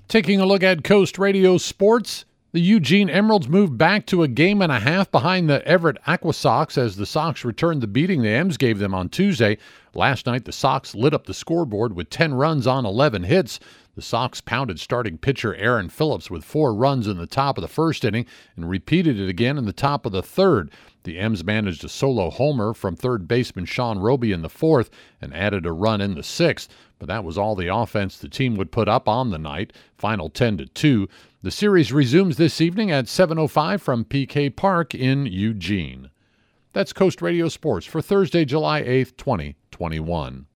Taking a look at Coast Radio Sports, the Eugene Emeralds moved back to a game and a half behind the Everett Aqua Sox as the Sox returned the beating the Ems gave them on Tuesday. Last night, the Sox lit up the scoreboard with 10 runs on 11 hits. The Sox pounded starting pitcher Aaron Phillips with 4 runs in the top of the first inning and repeated it again in the top of the third. The Ems managed a solo homer from third baseman Sean Roby in the fourth and added a run in the sixth, but that was all the offense the team would put up on the night. Final 10-2. The series resumes this evening at 7:05 from PK Park in Eugene. That's Coast Radio Sports for Thursday, July 8th, 2021.